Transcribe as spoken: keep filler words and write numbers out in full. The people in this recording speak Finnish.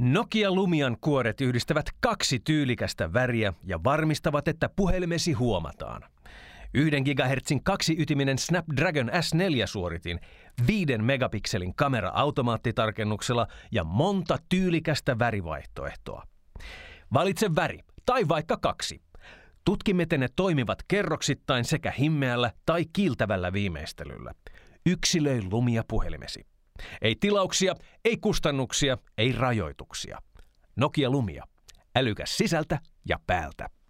Nokia Lumian kuoret yhdistävät kaksi tyylikästä väriä ja varmistavat, että puhelimesi huomataan. Yhden gigahertsin kaksiytiminen Snapdragon S neljä -suoritin, viiden megapikselin kamera automaattitarkennuksella ja monta tyylikästä värivaihtoehtoa. Valitse väri, tai vaikka kaksi. Tutki, miten ne toimivat kerroksittain sekä himmeällä tai kiiltävällä viimeistelyllä. Yksilöi Lumia puhelimesi. Ei tilauksia, ei kustannuksia, ei rajoituksia. Nokia Lumia. Älykäs sisältä ja päältä.